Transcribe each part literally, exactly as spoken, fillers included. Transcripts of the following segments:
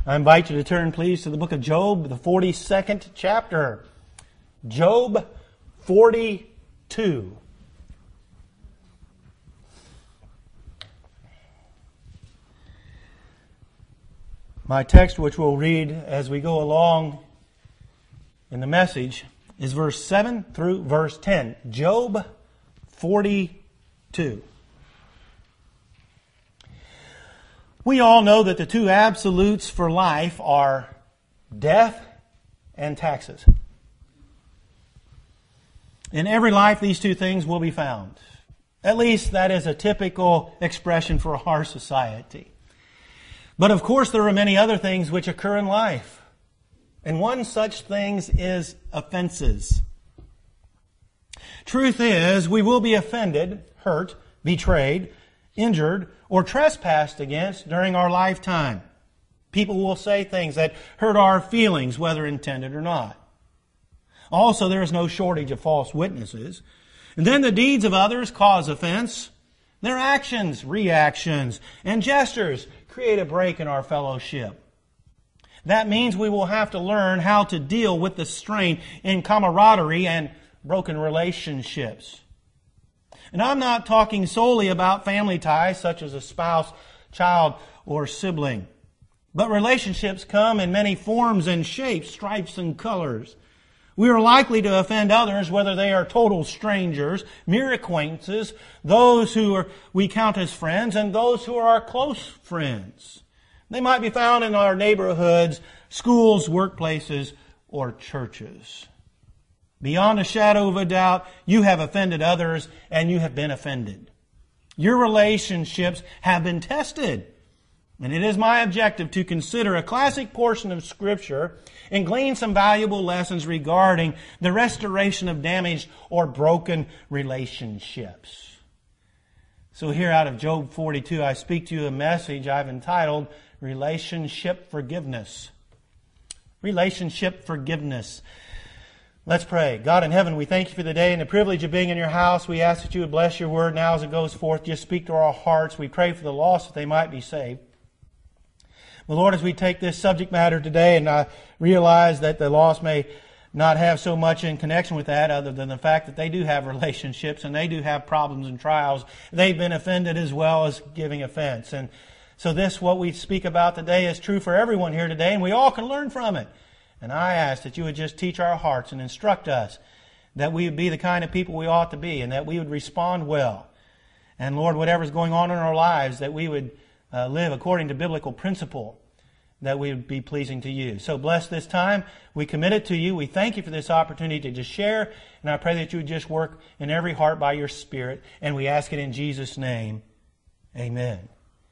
I invite you to turn, please, to the book of Job, the forty-second chapter. Job forty-two. My text, which we'll read as we go along in the message, is verse seven through verse ten. Job forty-two. We all know that the two absolutes for life are death and taxes. In every life, these two things will be found. At least that is a typical expression for our society. But of course, there are many other things which occur in life. And one such thing is offenses. Truth is, we will be offended, hurt, betrayed, injured, or trespassed against during our lifetime. People will say things that hurt our feelings, whether intended or not. Also, there is no shortage of false witnesses. And then the deeds of others cause offense. Their actions, reactions, and gestures create a break in our fellowship. That means we will have to learn how to deal with the strain in camaraderie and broken relationships. And I'm not talking solely about family ties such as a spouse, child, or sibling. But relationships come in many forms and shapes, stripes and colors. We are likely to offend others, whether they are total strangers, mere acquaintances, those who are, we count as friends, and those who are our close friends. They might be found in our neighborhoods, schools, workplaces, or churches. Beyond a shadow of a doubt, you have offended others and you have been offended. Your relationships have been tested. And it is my objective to consider a classic portion of Scripture and glean some valuable lessons regarding the restoration of damaged or broken relationships. So here out of Job forty-two, I speak to you a message I've entitled Relationship Forgiveness. Relationship Forgiveness. Let's pray. God in heaven, we thank you for the day and the privilege of being in your house. We ask that you would bless your word now as it goes forth. Just speak to our hearts. We pray for the lost that they might be saved. But Lord, as we take this subject matter today, and I realize that the lost may not have so much in connection with that other than the fact that they do have relationships and they do have problems and trials. They've been offended as well as giving offense. And so this, what we speak about today, is true for everyone here today, and we all can learn from it. And I ask that you would just teach our hearts and instruct us that we would be the kind of people we ought to be and that we would respond well. And Lord, whatever's going on in our lives, that we would uh, live according to biblical principle, that we would be pleasing to you. So bless this time. We commit it to you. We thank you for this opportunity to just share. And I pray that you would just work in every heart by your Spirit. And we ask it in Jesus' name. Amen.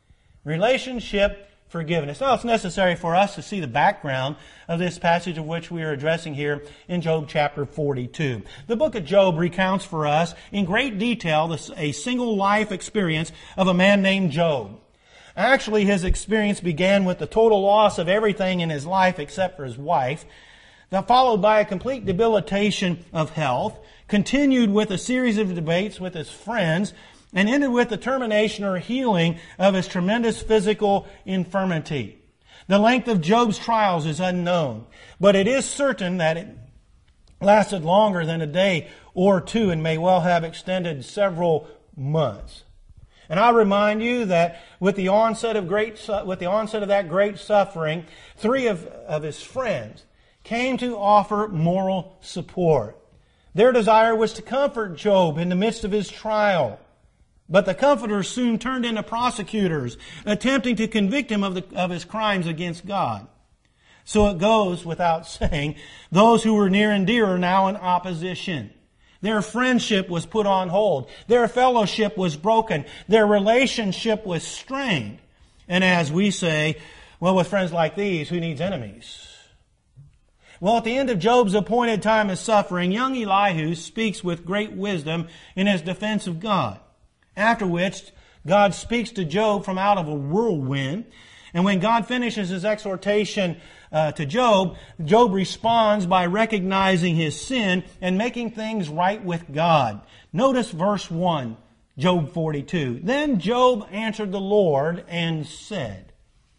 Relationship forgiveness. Now, it's necessary for us to see the background of this passage of which we are addressing here in Job chapter forty-two. The book of Job recounts for us in great detail a single life experience of a man named Job. Actually, his experience began with the total loss of everything in his life except for his wife, then followed by a complete debilitation of health, continued with a series of debates with his friends, and ended with the termination or healing of his tremendous physical infirmity. The length of Job's trials is unknown, but it is certain that it lasted longer than a day or two and may well have extended several months. And I remind you that with the onset of great, with the onset of that great suffering, three of, of his friends came to offer moral support. Their desire was to comfort Job in the midst of his trial. But the comforters soon turned into prosecutors, attempting to convict him of, the, of his crimes against God. So it goes without saying, those who were near and dear are now in opposition. Their friendship was put on hold. Their fellowship was broken. Their relationship was strained. And as we say, well, with friends like these, who needs enemies? Well, at the end of Job's appointed time of suffering, young Elihu speaks with great wisdom in his defense of God. After which, God speaks to Job from out of a whirlwind. And when God finishes his exhortation uh, to Job, Job responds by recognizing his sin and making things right with God. Notice verse one, Job forty-two. Then Job answered the Lord and said,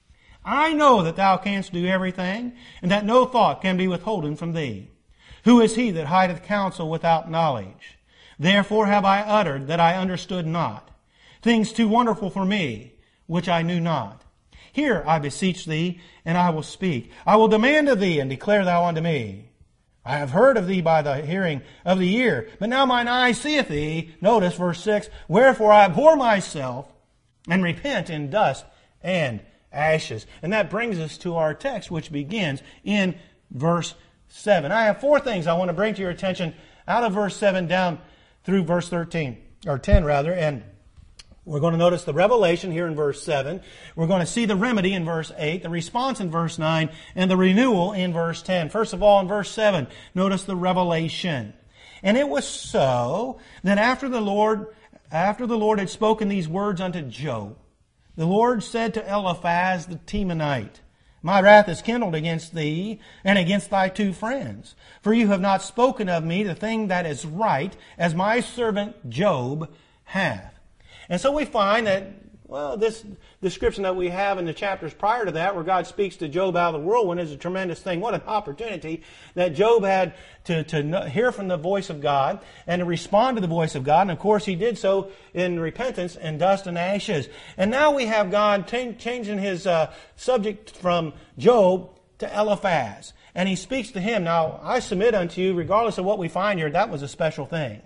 I know that thou canst do everything, and that no thought can be withholden from thee. Who is he that hideth counsel without knowledge? Therefore have I uttered that I understood not, things too wonderful for me, which I knew not. Hear, I beseech thee, and I will speak. I will demand of thee, and declare thou unto me. I have heard of thee by the hearing of the ear, but now mine eye seeth thee. Notice verse six, wherefore I abhor myself, and repent in dust and ashes. And that brings us to our text, which begins in verse seven. I have four things I want to bring to your attention out of verse seven down through verse thirteen, or ten rather, and we're going to notice the revelation here in verse seven. We're going to see the remedy in verse eight, the response in verse nine, and the renewal in verse ten. First of all, in verse seven, notice the revelation. And it was so that after the Lord, after the Lord had spoken these words unto Job, the Lord said to Eliphaz the Temanite, My wrath is kindled against thee and against thy two friends, for you have not spoken of me the thing that is right, as my servant Job hath. And so we find that, well, this description that we have in the chapters prior to that, where God speaks to Job out of the whirlwind, is a tremendous thing. What an opportunity that Job had to, to hear from the voice of God and to respond to the voice of God. And of course, he did so in repentance and dust and ashes. And now we have God t- changing his uh, subject from Job to Eliphaz. And he speaks to him. Now, I submit unto you, regardless of what we find here, that was a special thing.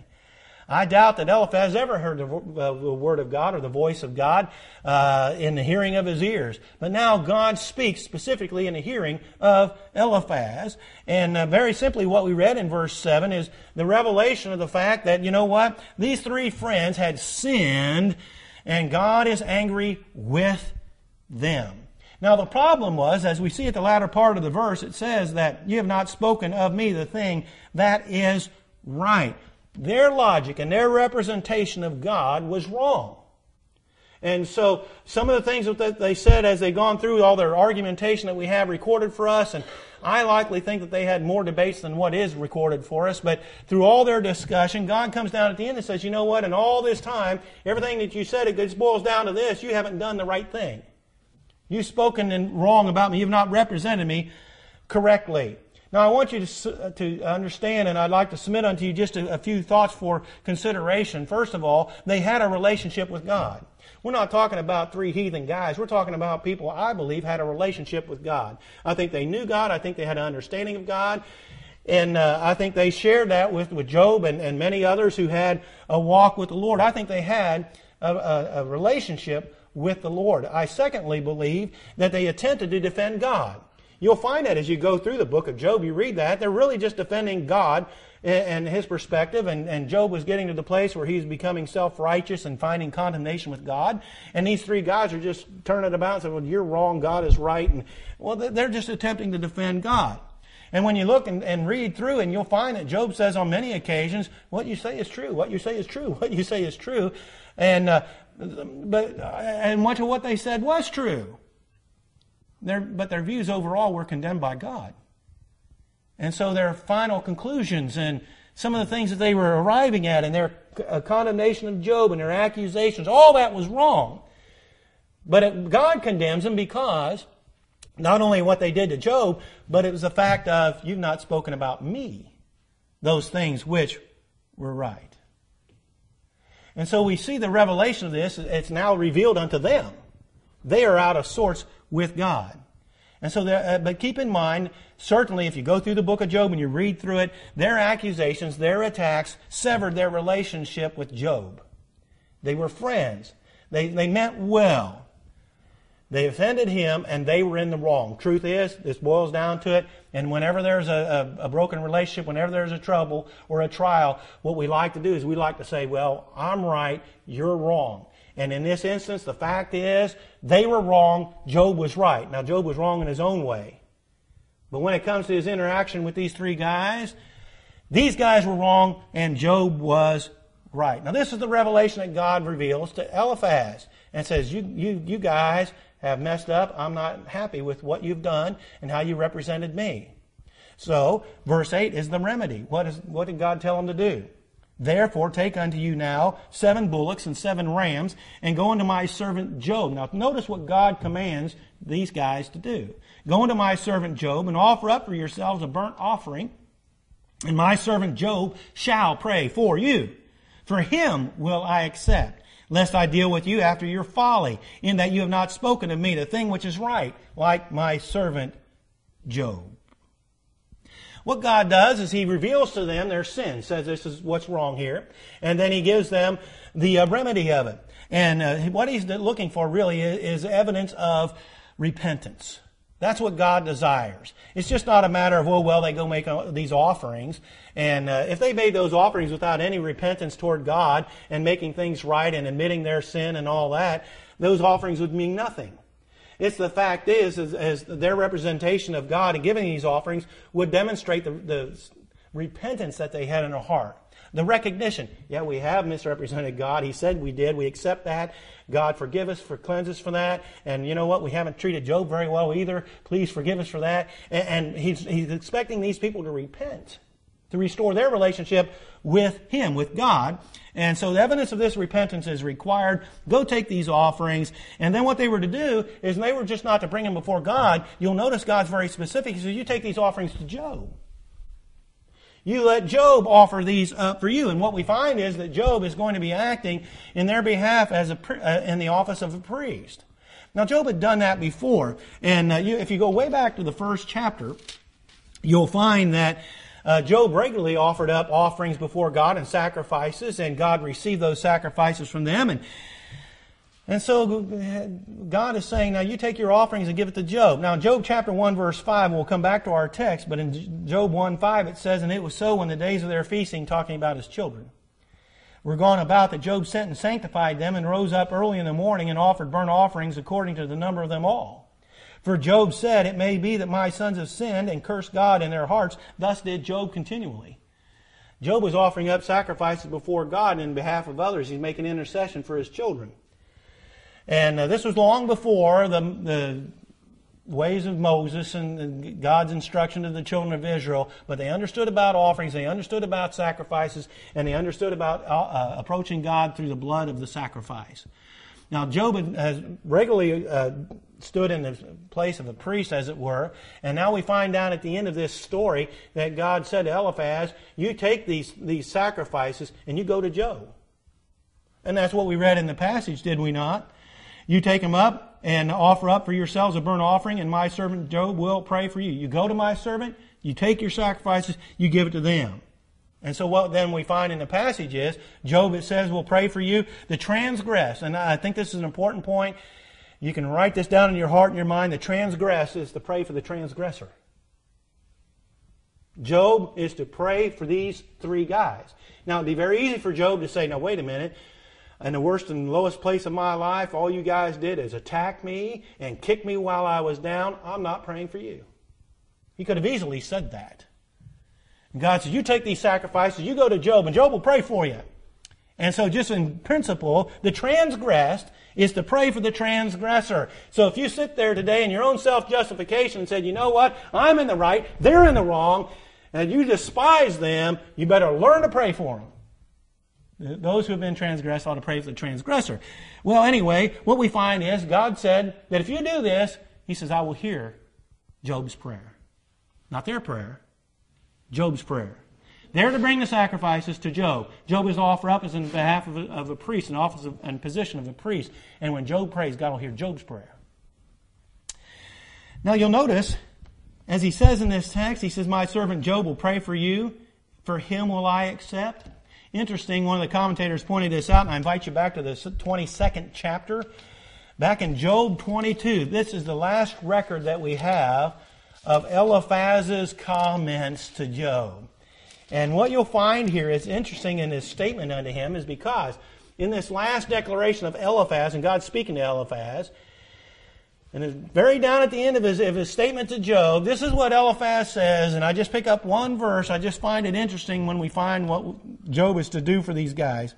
I doubt that Eliphaz ever heard the, uh, the word of God or the voice of God uh, in the hearing of his ears. But now God speaks specifically in the hearing of Eliphaz. And uh, very simply what we read in verse seven is the revelation of the fact that, you know what, these three friends had sinned and God is angry with them. Now the problem was, as we see at the latter part of the verse, it says that you have not spoken of me the thing that is right. Their logic and their representation of God was wrong. And so some of the things that they said as they've gone through all their argumentation that we have recorded for us, and I likely think that they had more debates than what is recorded for us, but through all their discussion, God comes down at the end and says, you know what, in all this time, everything that you said, it just boils down to this: you haven't done the right thing. You've spoken in wrong about me. You've not represented me correctly. Now, I want you to, to understand, and I'd like to submit unto you just a, a few thoughts for consideration. First of all, they had a relationship with God. We're not talking about three heathen guys. We're talking about people, I believe, had a relationship with God. I think they knew God. I think they had an understanding of God. And uh, I think they shared that with, with Job and, and many others who had a walk with the Lord. I think they had a, a, a relationship with the Lord. I secondly believe that they attempted to defend God. You'll find that as you go through the book of Job, you read that, they're really just defending God and his perspective, and, and Job was getting to the place where he's becoming self-righteous and finding condemnation with God, and these three guys are just turning it about and saying, well, you're wrong, God is right, and well, they're just attempting to defend God. And when you look and, and read through, and you'll find that Job says on many occasions, what you say is true, what you say is true, what you say is true, and uh, but and much of what they said was true. Their, but their views overall were condemned by God. And so their final conclusions and some of the things that they were arriving at and their condemnation of Job and their accusations, all that was wrong. But it, God condemns them because not only what they did to Job, but it was the fact of, you've not spoken about me, those things which were right. And so we see the revelation of this. It's now revealed unto them. They are out of sorts with God. And so, uh, but keep in mind, certainly if you go through the book of Job and you read through it, their accusations, their attacks severed their relationship with Job. They were friends. They, they meant well. They offended him and they were in the wrong. Truth is, this boils down to it, and whenever there's a, a, a broken relationship, whenever there's a trouble or a trial, what we like to do is we like to say, well, I'm right, you're wrong. And in this instance, the fact is, they were wrong, Job was right. Now, Job was wrong in his own way. But when it comes to his interaction with these three guys, these guys were wrong and Job was right. Now, this is the revelation that God reveals to Eliphaz and says, you, you, you guys have messed up. I'm not happy with what you've done and how you represented me. So, verse eight is the remedy. What is, what did God tell him to do? Therefore take unto you now seven bullocks and seven rams, and go unto my servant Job. Now notice what God commands these guys to do. Go unto my servant Job, and offer up for yourselves a burnt offering, and my servant Job shall pray for you. For him will I accept, lest I deal with you after your folly, in that you have not spoken of me the thing which is right, like my servant Job. What God does is He reveals to them their sin, says this is what's wrong here, and then He gives them the uh, remedy of it. And uh, what He's looking for really is, is evidence of repentance. That's what God desires. It's just not a matter of, oh, well, they go make these offerings. And uh, if they made those offerings without any repentance toward God and making things right and admitting their sin and all that, those offerings would mean nothing. It's the fact is, as, as their representation of God in giving these offerings would demonstrate the, the repentance that they had in their heart. The recognition, yeah, we have misrepresented God. He said we did. We accept that. God, forgive us, for cleanse us from that. And you know what? We haven't treated Job very well either. Please forgive us for that. And, and he's, he's expecting these people to repent, to restore their relationship with Him, with God. And so the evidence of this repentance is required. Go take these offerings. And then what they were to do is they were just not to bring them before God. You'll notice God's very specific. He says, you take these offerings to Job. You let Job offer these up for you. And what we find is that Job is going to be acting in their behalf as a uh, in the office of a priest. Now, Job had done that before. And uh, you, if you go way back to the first chapter, you'll find that uh, Job regularly offered up offerings before God and sacrifices, and God received those sacrifices from them. And And so God is saying, now you take your offerings and give it to Job. Now Job chapter one verse five, we'll come back to our text, but in Job one five it says, and it was so in the days of their feasting, talking about his children, were gone about, that Job sent and sanctified them, and rose up early in the morning and offered burnt offerings according to the number of them all. For Job said, it may be that my sons have sinned and cursed God in their hearts. Thus did Job continually. Job was offering up sacrifices before God in behalf of others. He's making intercession for his children. And uh, this was long before the, the ways of Moses and God's instruction to the children of Israel. But they understood about offerings, they understood about sacrifices, and they understood about uh, approaching God through the blood of the sacrifice. Now, Job has regularly uh, stood in the place of a priest, as it were. And now we find down at the end of this story that God said to Eliphaz, you take these, these sacrifices and you go to Job. And that's what we read in the passage, did we not? You take them up and offer up for yourselves a burnt offering, and my servant Job will pray for you. You go to my servant, you take your sacrifices, you give it to them. And so what then we find in the passage is, Job, it says, will pray for you, the transgress. And I think this is an important point. You can write this down in your heart and your mind. The transgress is to pray for the transgressor. Job is to pray for these three guys. Now, it'd be very easy for Job to say, now wait a minute, in the worst and lowest place of my life, all you guys did is attack me and kick me while I was down. I'm not praying for you. He could have easily said that. And God says, you take these sacrifices, you go to Job, and Job will pray for you. And so just in principle, the transgressed is to pray for the transgressor. So if you sit there today in your own self-justification and said, you know what, I'm in the right, they're in the wrong, and you despise them, you better learn to pray for them. Those who have been transgressed ought to pray for the transgressor. Well, anyway, what we find is God said that if you do this, He says, I will hear Job's prayer. Not their prayer, Job's prayer. They're to bring the sacrifices to Job. Job is offered up as in behalf of a, of a priest, an office of, and position of a priest. And when Job prays, God will hear Job's prayer. Now you'll notice, as he says in this text, he says, my servant Job will pray for you. For him will I accept. Interesting, one of the commentators pointed this out, and I invite you back to the twenty-second chapter. Back in Job twenty-two, this is the last record that we have of Eliphaz's comments to Job. And what you'll find here is interesting in his statement unto him is because in this last declaration of Eliphaz, and God speaking to Eliphaz, and it's very down at the end of his, of his statement to Job, this is what Eliphaz says, and I just pick up one verse. I just find it interesting when we find what Job is to do for these guys.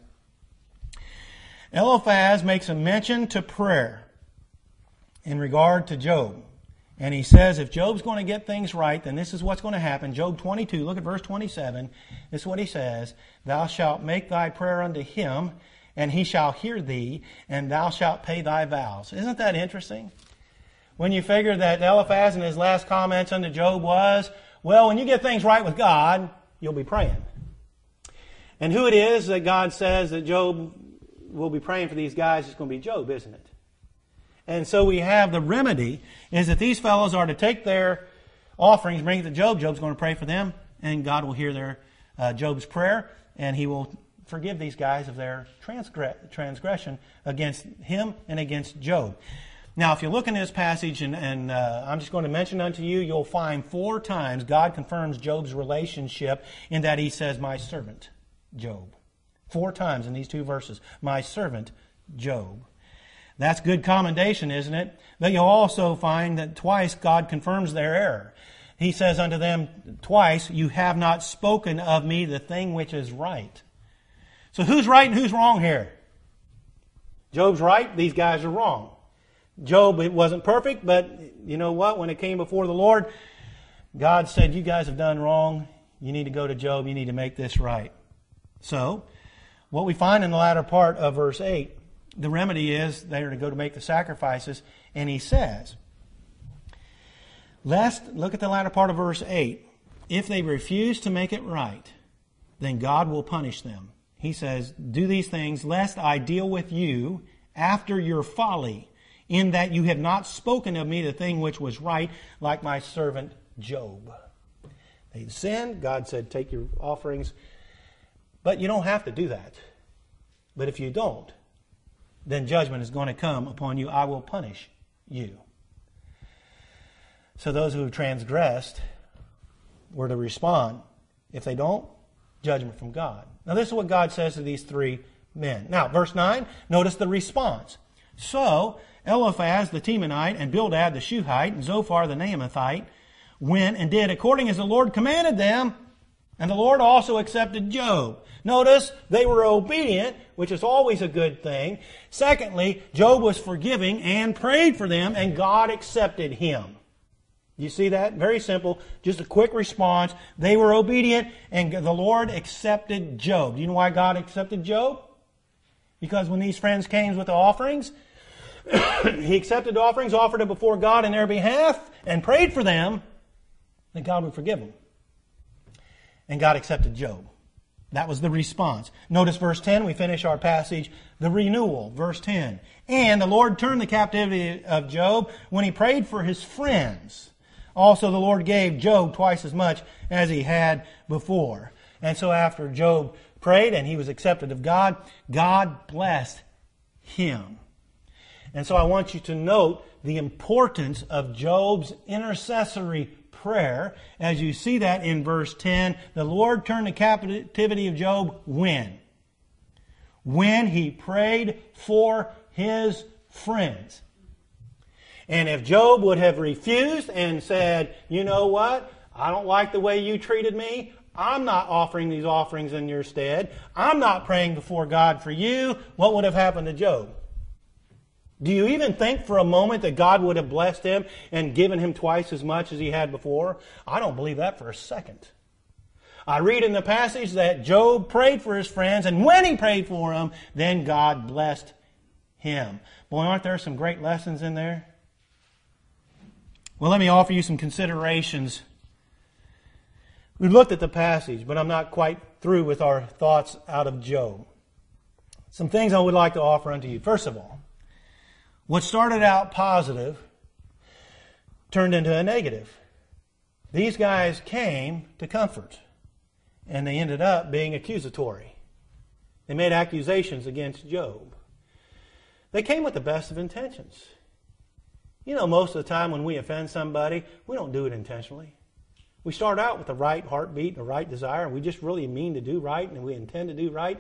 Eliphaz makes a mention to prayer in regard to Job. And he says if Job's going to get things right, then this is what's going to happen. Job twenty-two, look at verse twenty-seven. This is what he says. Thou shalt make thy prayer unto him, and he shall hear thee, and thou shalt pay thy vows. Isn't that interesting? When you figure that Eliphaz in his last comments unto Job was, well, when you get things right with God, you'll be praying. And who it is that God says that Job will be praying for these guys, it's going to be Job, isn't it? And so we have the remedy is that these fellows are to take their offerings, bring it to Job. Job's going to pray for them, and God will hear their uh, Job's prayer, and he will forgive these guys of their transgre- transgression against him and against Job. Now, if you look in this passage, and, and uh, I'm just going to mention unto you, you'll find four times God confirms Job's relationship in that he says, my servant, Job. Four times in these two verses, my servant, Job. That's good commendation, isn't it? But you'll also find that twice God confirms their error. He says unto them twice, you have not spoken of me the thing which is right. So who's right and who's wrong here? Job's right, these guys are wrong. Job, it wasn't perfect, but you know what? When it came before the Lord, God said, you guys have done wrong. You need to go to Job. You need to make this right. So, what we find in the latter part of verse eight, the remedy is they are to go to make the sacrifices. And he says, lest, look at the latter part of verse eight, if they refuse to make it right, then God will punish them. He says, do these things, lest I deal with you after your folly, in that you have not spoken of me the thing which was right, like my servant Job. They sinned. God said, take your offerings. But you don't have to do that. But if you don't, then judgment is going to come upon you. I will punish you. So those who have transgressed were to respond. If they don't, judgment from God. Now this is what God says to these three men. Now, verse nine, notice the response. So Eliphaz the Temanite and Bildad the Shuhite and Zophar the Naamathite went and did according as the Lord commanded them, and the Lord also accepted Job. Notice, they were obedient, which is always a good thing. Secondly, Job was forgiving and prayed for them, and God accepted him. You see that? Very simple. Just a quick response. They were obedient, and the Lord accepted Job. Do you know why God accepted Job? Because when these friends came with the offerings, he accepted the offerings, offered it before God in their behalf, and prayed for them, that God would forgive them. And God accepted Job. That was the response. Notice verse ten, we finish our passage, the renewal. Verse ten. And the Lord turned the captivity of Job when he prayed for his friends. Also the Lord gave Job twice as much as he had before. And so after Job prayed and he was accepted of God, God blessed him. And so I want you to note the importance of Job's intercessory prayer, as you see that in verse ten. The Lord turned the captivity of Job when? When he prayed for his friends. And if Job would have refused and said, you know what, I don't like the way you treated me, I'm not offering these offerings in your stead, I'm not praying before God for you, what would have happened to Job? Do you even think for a moment that God would have blessed him and given him twice as much as he had before? I don't believe that for a second. I read in the passage that Job prayed for his friends, and when he prayed for them, then God blessed him. Boy, aren't there some great lessons in there? Well, let me offer you some considerations. We looked at the passage, but I'm not quite through with our thoughts out of Job. Some things I would like to offer unto you. First of all, what started out positive turned into a negative. These guys came to comfort, and they ended up being accusatory. They made accusations against Job. They came with the best of intentions. You know, most of the time when we offend somebody, we don't do it intentionally. We start out with the right heartbeat, the right desire, and we just really mean to do right, and we intend to do right.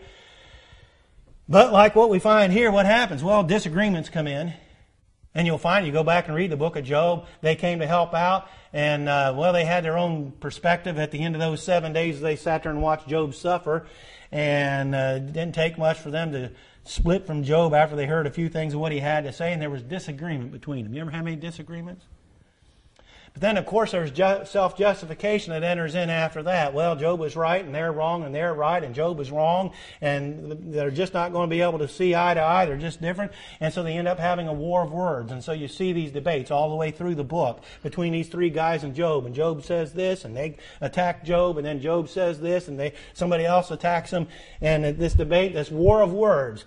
But like what we find here, what happens? Well, disagreements come in. And you'll find, you go back and read the book of Job, they came to help out. And, uh, well, they had their own perspective. At the end of those seven days, they sat there and watched Job suffer. And uh, it didn't take much for them to split from Job after they heard a few things of what he had to say. And there was disagreement between them. You ever have any disagreements? But then, of course, there's ju- self-justification that enters in after that. Well, Job was right, and they're wrong, and they're right, and Job was wrong, and they're just not going to be able to see eye to eye. They're just different. And so they end up having a war of words. And so you see these debates all the way through the book between these three guys and Job. And Job says this, and they attack Job, and then Job says this, and they somebody else attacks him. And this debate, this war of words.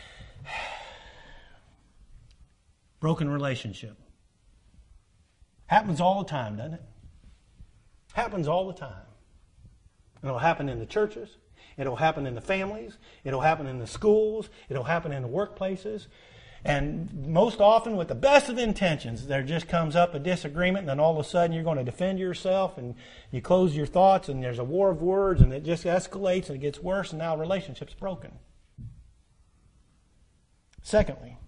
Broken relationship. Happens all the time, doesn't it? Happens all the time. It'll happen in the churches. It'll happen in the families. It'll happen in the schools. It'll happen in the workplaces. And most often, with the best of intentions, there just comes up a disagreement, and then all of a sudden you're going to defend yourself, and you close your thoughts, and there's a war of words, and it just escalates, and it gets worse, and now the relationship's broken. Secondly,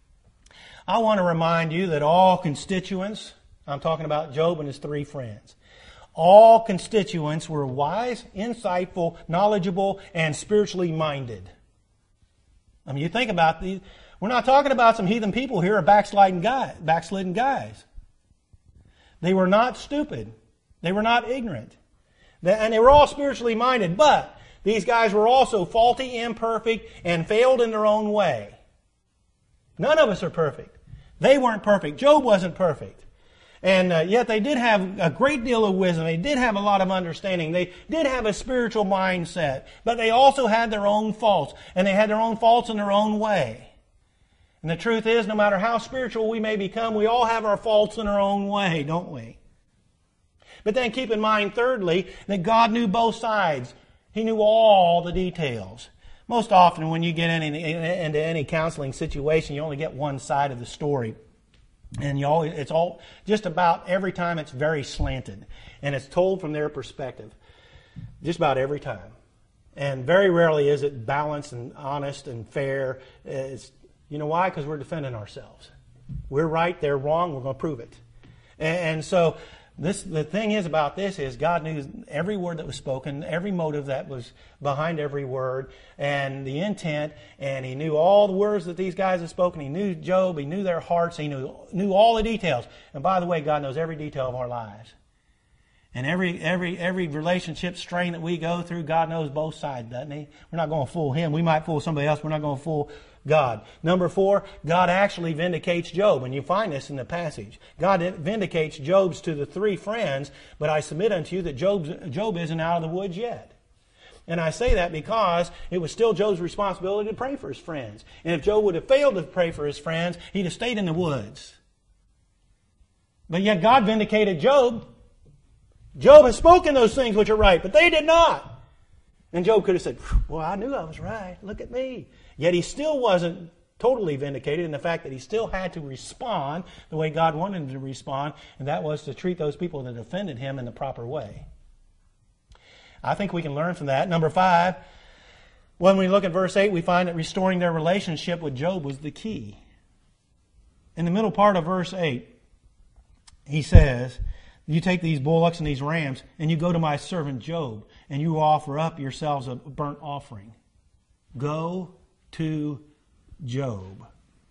I want to remind you that all constituents, I'm talking about Job and his three friends, all constituents were wise, insightful, knowledgeable, and spiritually minded. I mean, you think about these, we're not talking about some heathen people here or backsliding guys, backslidden guys. They were not stupid. They were not ignorant. And they were all spiritually minded, but these guys were also faulty, imperfect, and failed in their own way. None of us are perfect. They weren't perfect. Job wasn't perfect. And uh, yet they did have a great deal of wisdom. They did have a lot of understanding. They did have a spiritual mindset. But they also had their own faults. And they had their own faults in their own way. And the truth is, no matter how spiritual we may become, we all have our faults in our own way, don't we? But then keep in mind, thirdly, that God knew both sides. He knew all the details. Most often when you get in any, into any counseling situation, you only get one side of the story. And you always, it's all, just about every time it's very slanted. And it's told from their perspective. Just about every time. And very rarely is it balanced and honest and fair. It's, you know why? Because we're defending ourselves. We're right, they're wrong, we're going to prove it. And, and so this, the thing is about this is God knew every word that was spoken, every motive that was behind every word, and the intent, and He knew all the words that these guys had spoken. He knew Job, He knew their hearts, He knew knew all the details. And by the way, God knows every detail of our lives. And every every every relationship strain that we go through, God knows both sides, doesn't He? We're not going to fool Him. We might fool somebody else. We're not going to fool God. Number four, God actually vindicates Job. And you find this in the passage. God vindicates Job's to the three friends, but I submit unto you that Job's, Job isn't out of the woods yet. And I say that because it was still Job's responsibility to pray for his friends. And if Job would have failed to pray for his friends, he'd have stayed in the woods. But yet God vindicated Job. Job has spoken those things which are right, but they did not. And Job could have said, well, I knew I was right. Look at me. Yet he still wasn't totally vindicated in the fact that he still had to respond the way God wanted him to respond, and that was to treat those people that offended him in the proper way. I think we can learn from that. Number five, when we look at verse eight, we find that restoring their relationship with Job was the key. In the middle part of verse eight, he says, you take these bullocks and these rams, and you go to my servant Job, and you offer up yourselves a burnt offering. Go to Job.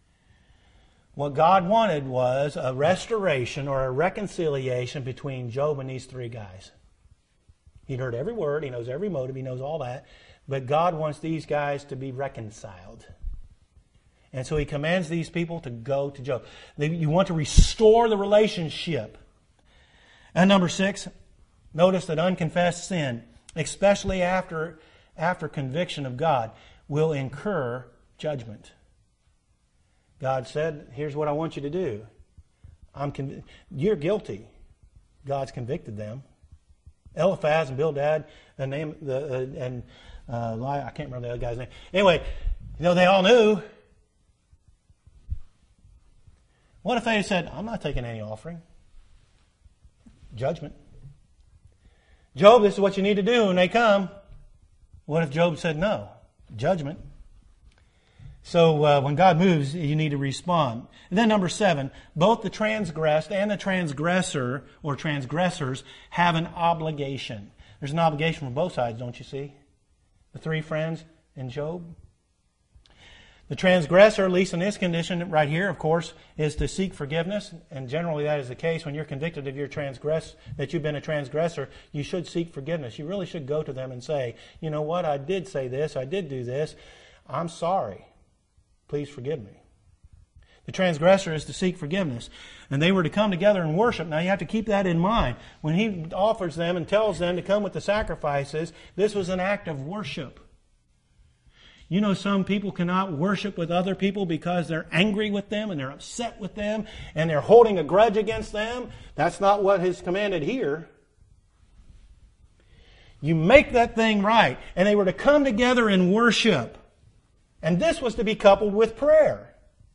What God wanted was a restoration or a reconciliation between Job and these three guys. He'd heard every word, he knows every motive, he knows all that, but God wants these guys to be reconciled. And so He commands these people to go to Job. You want to restore the relationship. And number six, notice that unconfessed sin, especially after, after conviction of God, will incur judgment. God said, here's what I want you to do. I'm conv- You're guilty. God's convicted them. Eliphaz and Bildad, the name, the, uh, and uh, I can't remember the other guy's name. Anyway, you know, they all knew. What if they said, I'm not taking any offering? Judgment. Job, this is what you need to do when they come. What if Job said no? Judgment. So uh, when God moves, you need to respond. And then number seven, both the transgressed and the transgressor or transgressors have an obligation. There's an obligation from both sides, don't you see? The three friends and Job. The transgressor, at least in this condition right here, of course, is to seek forgiveness. And generally that is the case. When you're convicted of your transgress, that you've been a transgressor, you should seek forgiveness. You really should go to them and say, you know what, I did say this, I did do this. I'm sorry. Please forgive me. The transgressor is to seek forgiveness. And they were to come together and worship. Now you have to keep that in mind. When he offers them and tells them to come with the sacrifices, this was an act of worship. You know, some people cannot worship with other people because they're angry with them and they're upset with them and they're holding a grudge against them. That's not what is commanded here. You make that thing right. And they were to come together and worship. And this was to be coupled with prayer.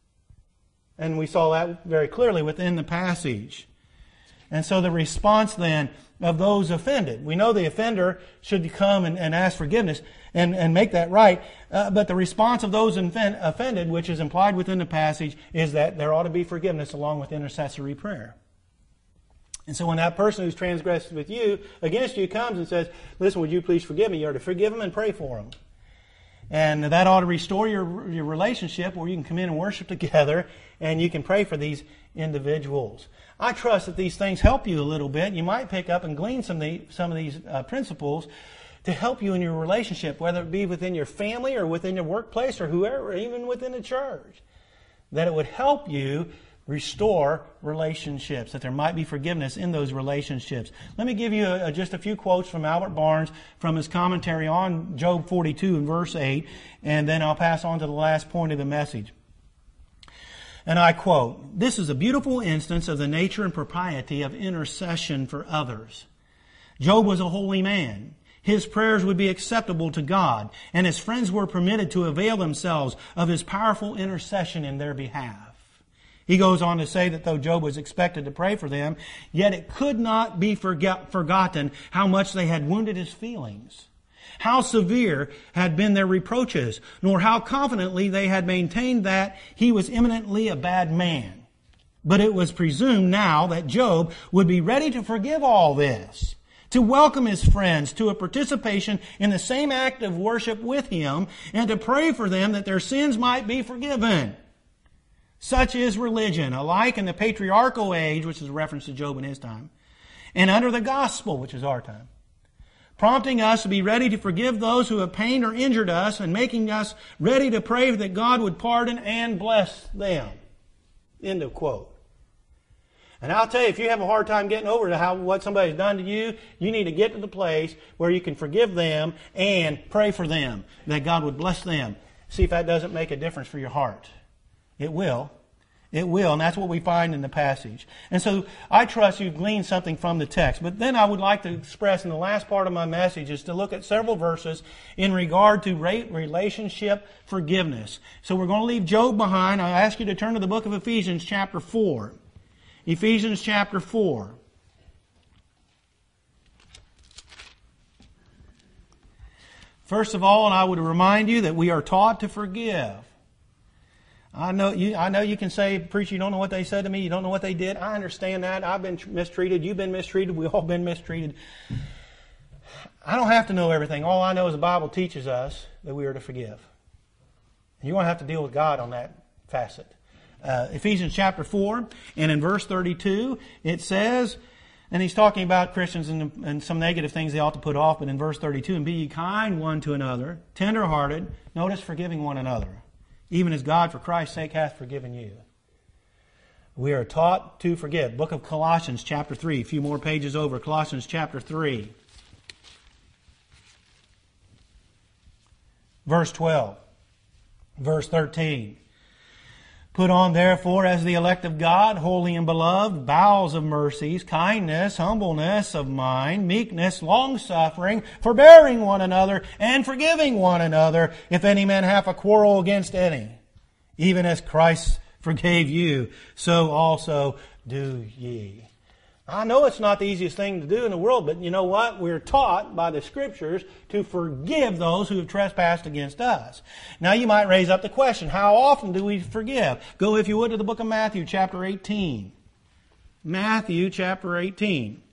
And we saw that very clearly within the passage. And so the response then of those offended. We know the offender should come and, and ask forgiveness and, and make that right. Uh, but the response of those infen- offended, which is implied within the passage, is that there ought to be forgiveness along with intercessory prayer. And so when that person who's transgressed with you, against you, comes and says, listen, would you please forgive me? You are to forgive them and pray for them. And that ought to restore your, your relationship where you can come in and worship together and you can pray for these individuals. I trust that these things help you a little bit. You might pick up and glean some of, the, some of these uh, principles to help you in your relationship, whether it be within your family or within your workplace or whoever, or even within the church. That it would help you restore relationships, that there might be forgiveness in those relationships. Let me give you a, a, just a few quotes from Albert Barnes from his commentary on Job forty-two and verse eight, and then I'll pass on to the last point of the message. And I quote, "This is a beautiful instance of the nature and propriety of intercession for others. Job was a holy man. His prayers would be acceptable to God, and his friends were permitted to avail themselves of his powerful intercession in their behalf." He goes on to say that though Job was expected to pray for them, yet it could not be forget, forgotten how much they had wounded his feelings, how severe had been their reproaches, nor how confidently they had maintained that he was eminently a bad man. But it was presumed now that Job would be ready to forgive all this, to welcome his friends to a participation in the same act of worship with him, and to pray for them that their sins might be forgiven. Such is religion, alike in the patriarchal age, which is a reference to Job in his time, and under the gospel, which is our time, prompting us to be ready to forgive those who have pained or injured us, and making us ready to pray that God would pardon and bless them. End of quote. And I'll tell you, if you have a hard time getting over to how what somebody's done to you, you need to get to the place where you can forgive them and pray for them, that God would bless them. See if that doesn't make a difference for your heart. It will. It will, and that's what we find in the passage. And so I trust you've gleaned something from the text. But then I would like to express in the last part of my message is to look at several verses in regard to relationship forgiveness. So we're going to leave Job behind. I ask you to turn to the book of Ephesians chapter four. Ephesians chapter four. First of all, and I would remind you that we are taught to forgive. I know you. I know you can say, "Preacher, you don't know what they said to me. You don't know what they did." I understand that. I've been mistreated. You've been mistreated. We've all been mistreated. I don't have to know everything. All I know is the Bible teaches us that we are to forgive. And you're going to have to deal with God on that facet. Uh, Ephesians chapter four, and in verse thirty-two, it says, and he's talking about Christians and, and some negative things they ought to put off, but in verse thirty-two, "And be ye kind one to another, tender-hearted," notice, forgiving one another, "even as God for Christ's sake hath forgiven you." We are taught to forgive. Book of Colossians chapter three, a few more pages over. Colossians chapter three. Verse twelve. Verse thirteen. "Put on therefore as the elect of God, holy and beloved, bowels of mercies, kindness, humbleness of mind, meekness, long-suffering, forbearing one another, and forgiving one another, if any man hath a quarrel against any. Even as Christ forgave you, so also do ye." I know it's not the easiest thing to do in the world, but you know what? We're taught by the Scriptures to forgive those who have trespassed against us. Now you might raise up the question, how often do we forgive? Go, if you would, to the book of Matthew, chapter eighteen. Matthew, chapter eighteen.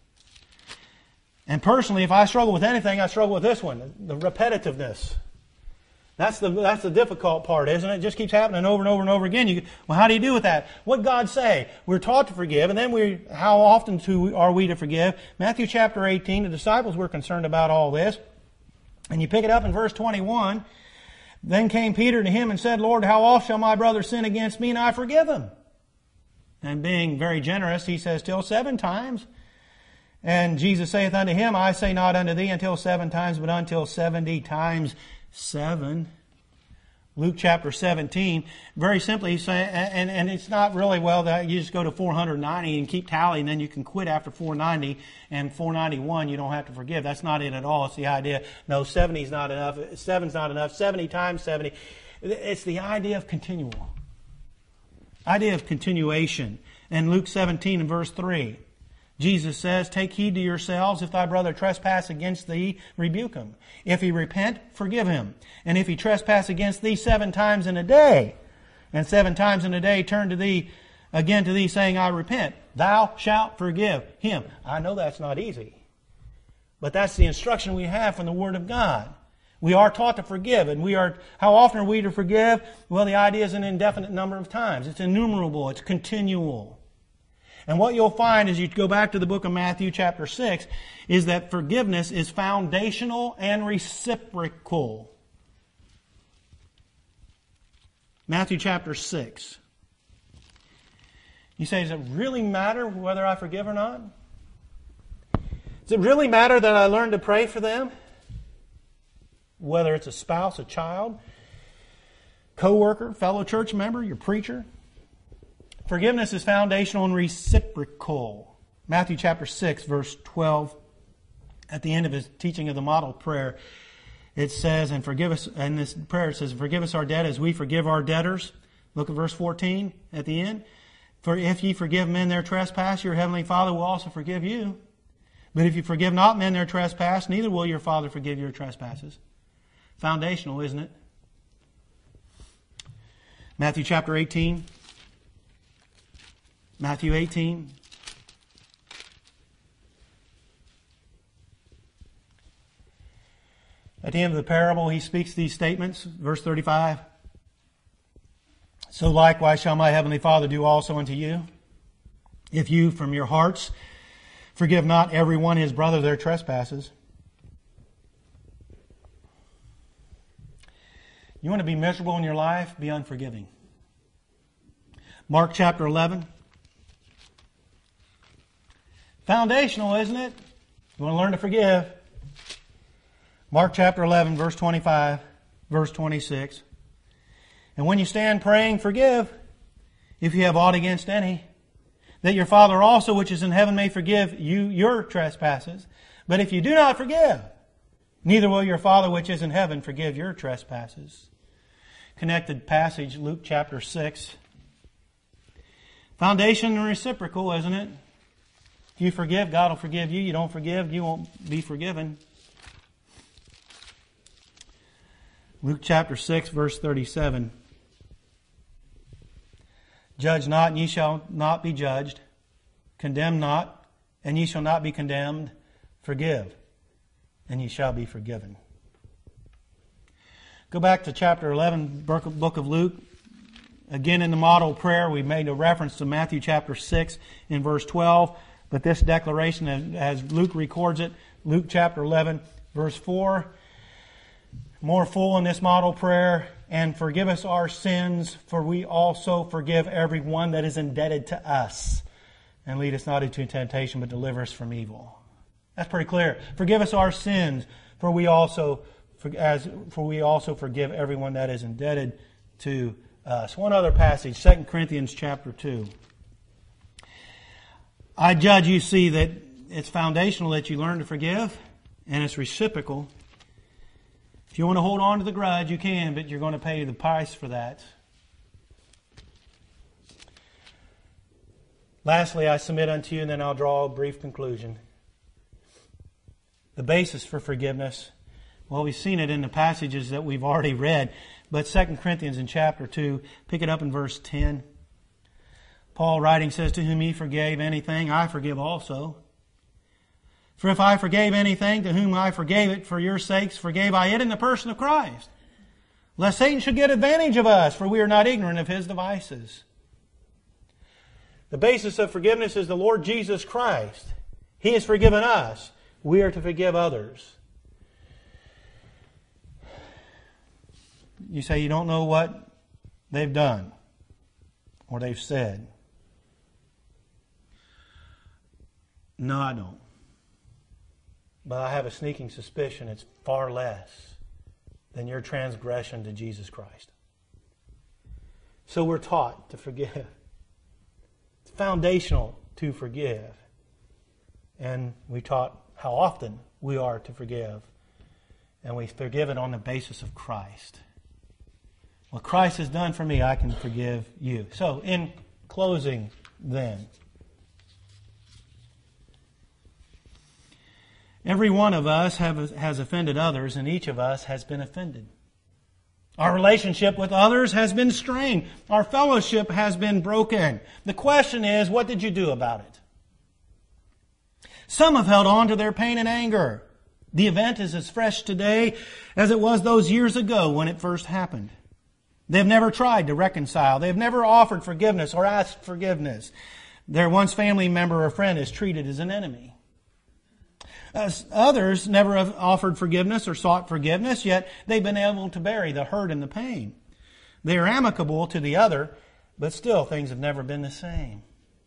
And personally, if I struggle with anything, I struggle with this one, the repetitiveness. That's the that's the difficult part, isn't it? It just keeps happening over and over and over again. You, well, how do you do with that? What did God say? We're taught to forgive, and then we how often to, are we to forgive? Matthew chapter eighteen, the disciples were concerned about all this. And you pick it up in verse twenty-one. Then came Peter to him and said, Lord, how oft shall my brother sin against me, and I forgive him? And being very generous, he says, till seven times. And Jesus saith unto him, I say not unto thee until seven times, but until seventy times seven. Luke chapter seventeen, very simply, he's saying, and, and it's not really, well, that you just go to four hundred ninety and keep tally, and then you can quit after four ninety, and four ninety-one you don't have to forgive. That's not it at all. It's the idea, no, seventy is not enough, seven's not enough, seventy times seventy. It's the idea of continual. Idea of continuation. In Luke seventeen and verse three, Jesus says, take heed to yourselves. If thy brother trespass against thee, rebuke him. If he repent, forgive him. And if he trespass against thee seven times in a day, and seven times in a day turn to thee again to thee, saying, I repent, thou shalt forgive him. I know that's not easy, but that's the instruction we have from the Word of God. We are taught to forgive, and we are. How often are we to forgive? Well, the idea is an indefinite number of times. It's innumerable. It's continual. And what you'll find as you go back to the book of Matthew chapter six is that forgiveness is foundational and reciprocal. Matthew chapter six. You say, does it really matter whether I forgive or not? Does it really matter that I learn to pray for them? Whether it's a spouse, a child, co-worker, fellow church member, your preacher. Forgiveness is foundational and reciprocal. Matthew chapter six, verse twelve, at the end of his teaching of the model prayer, it says, and forgive us, and this prayer says, forgive us our debt as we forgive our debtors. Look at verse fourteen at the end. For if ye forgive men their trespass, your heavenly Father will also forgive you. But if you forgive not men their trespass, neither will your Father forgive your trespasses. Foundational, isn't it? Matthew chapter eighteen. Matthew eighteen. At the end of the parable, he speaks these statements. Verse thirty-five. So likewise shall my heavenly Father do also unto you, if you from your hearts forgive not every one his brother their trespasses. You want to be miserable in your life? Be unforgiving. Mark chapter eleven. Foundational, isn't it? You want to learn to forgive. Mark chapter eleven, verse twenty-five, verse twenty-six. And when you stand praying, forgive, if you have aught against any, that your Father also which is in heaven may forgive you your trespasses. But if you do not forgive, neither will your Father which is in heaven forgive your trespasses. Connected passage, Luke chapter six. Foundation and reciprocal, isn't it? If you forgive, God will forgive you. You don't forgive, you won't be forgiven. Luke chapter six, verse thirty-seven. Judge not, and ye shall not be judged. Condemn not, and ye shall not be condemned. Forgive, and ye shall be forgiven. Go back to chapter eleven, book of Luke. Again, in the model prayer, we made a reference to Matthew chapter six in verse twelve. But this declaration, as Luke records it, Luke chapter eleven, verse four, more full in this model prayer, and forgive us our sins, for we also forgive everyone that is indebted to us. And lead us not into temptation, but deliver us from evil. That's pretty clear. Forgive us our sins, for we also, for, as, for we also forgive everyone that is indebted to us. One other passage, Second Corinthians chapter two. I judge you see that it's foundational that you learn to forgive, and it's reciprocal. If you want to hold on to the grudge, you can, but you're going to pay the price for that. Lastly, I submit unto you, and then I'll draw a brief conclusion. The basis for forgiveness, well, we've seen it in the passages that we've already read, but Second Corinthians in chapter two, pick it up in verse ten. Paul writing says, to whom ye forgave anything, I forgive also. For if I forgave anything, to whom I forgave it, for your sakes forgave I it in the person of Christ. lest Satan should get advantage of us, for we are not ignorant of his devices. The basis of forgiveness is the Lord Jesus Christ. He has forgiven us. We are to forgive others. You say you don't know what they've done or they've said. No, I don't. But I have a sneaking suspicion it's far less than your transgression to Jesus Christ. So we're taught to forgive. It's foundational to forgive. And we taught how often we are to forgive. And we forgive it on the basis of Christ. What Christ has done for me, I can forgive you. So, in closing then, every one of us have, has offended others, and each of us has been offended. Our relationship with others has been strained. Our fellowship has been broken. The question is, what did you do about it? Some have held on to their pain and anger. The event is as fresh today as it was those years ago when it first happened. They've never tried to reconcile. They've never offered forgiveness or asked forgiveness. Their once family member or friend is treated as an enemy. As others never have offered forgiveness or sought forgiveness, yet they've been able to bury the hurt and the pain. They are amicable to the other, but still things have never been the same.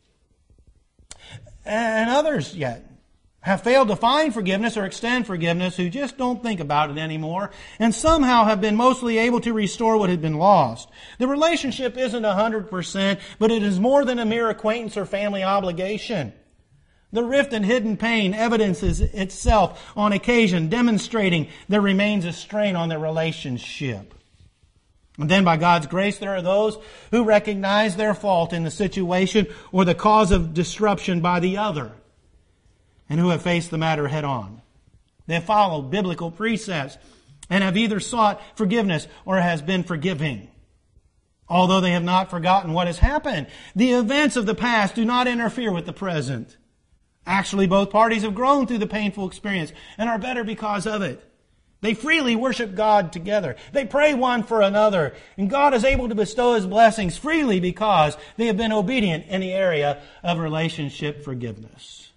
And others yet have failed to find forgiveness or extend forgiveness, who just don't think about it anymore, and somehow have been mostly able to restore what had been lost. The relationship isn't one hundred percent, but it is more than a mere acquaintance or family obligation. The rift and hidden pain evidences itself on occasion, demonstrating there remains a strain on the relationship. And then by God's grace, there are those who recognize their fault in the situation or the cause of disruption by the other, and who have faced the matter head on. They have followed biblical precepts and have either sought forgiveness or has been forgiving. Although they have not forgotten what has happened, the events of the past do not interfere with the present. Actually, both parties have grown through the painful experience and are better because of it. They freely worship God together. They pray one for another. And God is able to bestow His blessings freely because they have been obedient in the area of relationship forgiveness.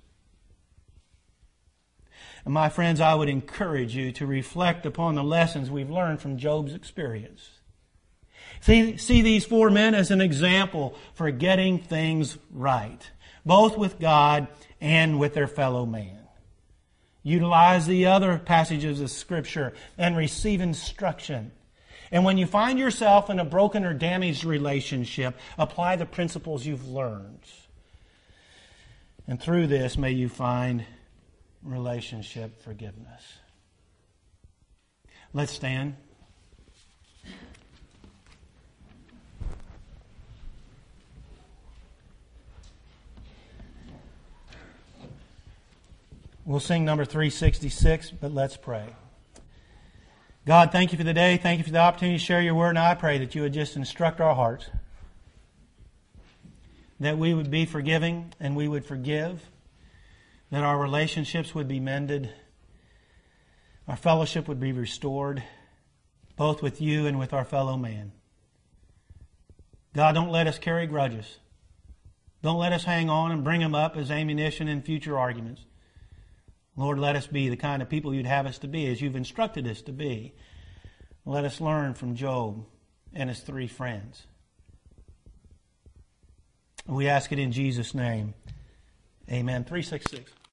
And my friends, I would encourage you to reflect upon the lessons we've learned from Job's experience. See, see these four men as an example for getting things right, both with God and with their fellow man. Utilize the other passages of Scripture and receive instruction. And when you find yourself in a broken or damaged relationship, apply the principles you've learned. And through this, may you find relationship forgiveness. Let's stand. We'll sing number three sixty-six, but let's pray. God, thank you for the day. Thank you for the opportunity to share your word. And I pray that you would just instruct our hearts, that we would be forgiving and we would forgive, that our relationships would be mended, our fellowship would be restored, both with you and with our fellow man. God, don't let us carry grudges. Don't let us hang on and bring them up as ammunition in future arguments. Lord, let us be the kind of people you'd have us to be, as you've instructed us to be. Let us learn from Job and his three friends. We ask it in Jesus' name. Amen. three sixty-six.